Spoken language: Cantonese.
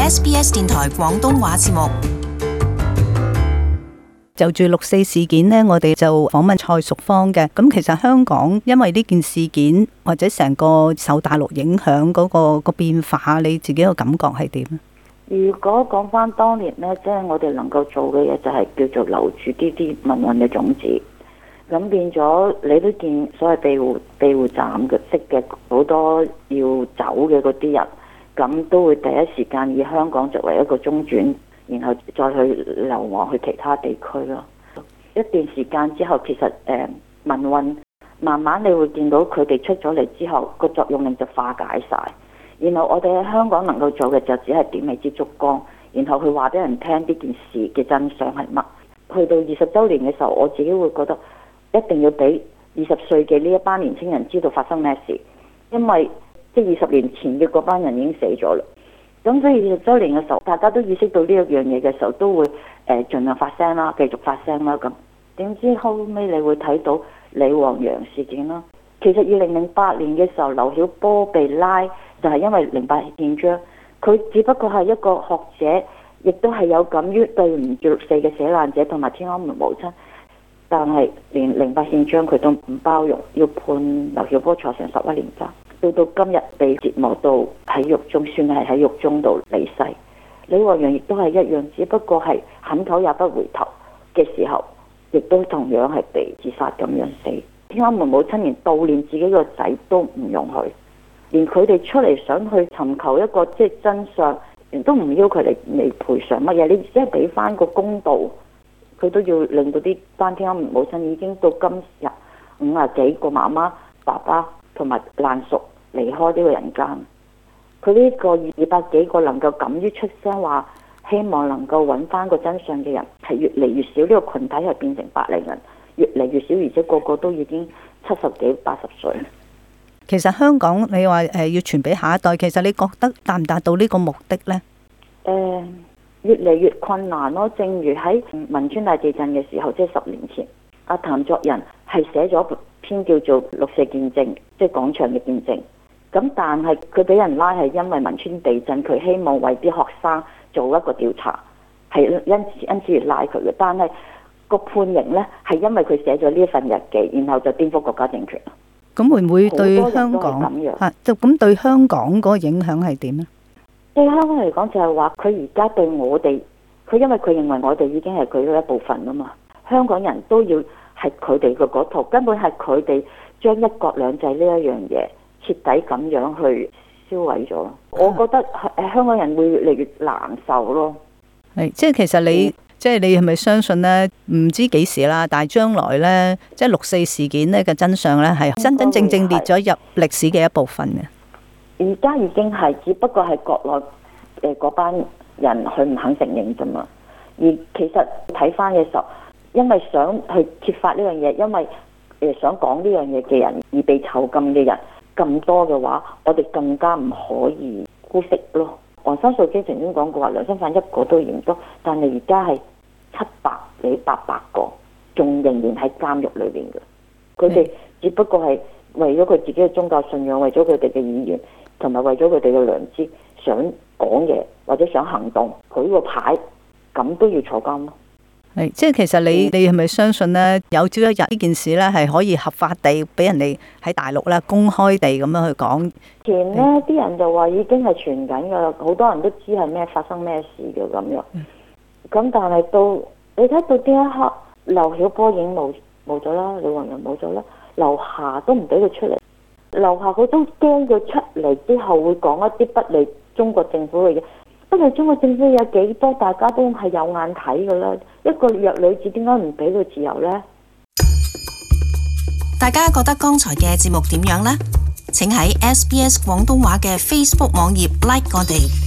SBS 電台廣東話節目。 就住六四事件呢，我哋就訪問蔡淑芳嘅。咁其實香港因為呢件事件或者成個受大陸影響嗰個變化，你自己個感覺係點？ 如果講翻當年呢，即係我哋能夠做嘅嘢就係叫做留住啲民運嘅種子。咁變咗你都見所謂庇護站嘅識嘅好多要走嘅嗰啲人，咁都會第一時間以香港作為一個中轉，然後再去流亡去其他地區咯。一段時間之後，其實民運慢慢你會見到佢哋出咗嚟之後，個作用力就化解晒。然後我哋喺香港能夠做嘅就只係點起支燭光，然後去話俾人聽呢件事嘅真相係乜。去到20週年嘅時候，我自己會覺得一定要俾20歲嘅呢一班年輕人知道發生咩事，因為即係20年前嘅嗰班人已經死咗啦。咁所以20週年嘅時候，大家都意識到呢一樣嘢嘅時候，都會盡量發聲啦，繼續發聲啦。咁點知後尾你會睇到李旺陽事件啦。其實2008年嘅時候，劉曉波被拉就係因為08憲章，佢只不過係一個學者，亦都係有感於對唔住6四嘅死難者同埋天安門母親，但係連08憲章佢都唔包容，要判劉曉波坐成11年監，到今日被折磨到喺獄中，算係喺獄中度離世。李旺陽亦都係一樣，只不過係肯頭也不回頭嘅時候，亦都同樣係被自殺咁樣死。天安門母親連悼念自己個仔都唔容許，連佢哋出嚟想去尋求一個即係真相，都唔要佢嚟賠償乜嘢，你只係俾翻個公道，佢都要令到啲班天安門母親已經到今日50幾個媽媽、爸爸同埋爛熟離開呢個人間。佢呢個200幾個能夠敢於出聲話希望能夠揾翻個真相嘅人係越嚟越少，呢個群體係變成百零人，越嚟越少，而且個個都已經70幾、80歲。 其實香港你話要傳俾下一代，其實你覺得達唔達到呢個目的呢？ 越嚟越困難咯。正如喺汶川大地震嘅時候，即係10年前，阿譚作人係寫咗篇叫做《六四見證》，即係廣場嘅見證。咁但係佢俾人拉係因為汶川地震，佢希望為啲學生做一個調查，係因此而拉佢嘅。但係個判刑呢，係因為佢寫咗呢一份日記，然後就顛覆國家政權。 咁會唔會對香港咁對香港嗰個影響係點呢？ 對香港嚟講就係話佢而家對我哋，佢因為佢認為我哋已經係佢嘅一部分啊嘛。香港人都要係佢哋嘅嗰套，根本係佢哋將一國兩制呢一樣嘢徹底咁樣去燒毀咗。我覺得香港人會越嚟越難受咯。 係，即係其實你即係你係咪相信呢？唔知幾時啦，但係將來呢，即係6四事件呢嘅真相呢，係真真正正列咗入歷史嘅一部分嘅。 而家已經係，只不過係國內嗰班人佢唔肯承認啫嘛。而其實睇翻嘅時候，因為想去揭發呢樣嘢，因為想講呢樣嘢嘅人而被囚禁嘅人咁多嘅話，我哋更加唔可以姑息咯。黃生素基曾經講過話，良心犯一個都嫌多，但係而家係700幾800個，仲仍然喺監獄裏邊嘅。佢哋只不過係為咗佢自己嘅宗教信仰，為咗佢哋嘅意願，同埋為咗佢哋嘅良知，想講嘢或者想行動，舉個牌，咁都要坐監咯。 係，即係其實你係咪相信呢？有朝一日呢件事呢係可以合法地俾人哋喺大陸咧公開地咁樣去講？ 前呢啲人就話已經係傳緊噶啦，好多人都知係咩發生咩事嘅咁樣。咁但係到你睇到呢一刻，劉曉波已經冇咗啦，李旺陽冇咗啦，劉霞都唔俾佢出嚟。劉霞佢都驚佢出嚟之後會講一啲不利中國政府嘅嘢。不過中國政府有幾多，大家都係有眼睇噶啦。一個弱女子點解唔俾佢自由呢？ 大家覺得剛才嘅節目點樣呢？請喺SBS 廣東話嘅 Facebook 網頁 like 我哋。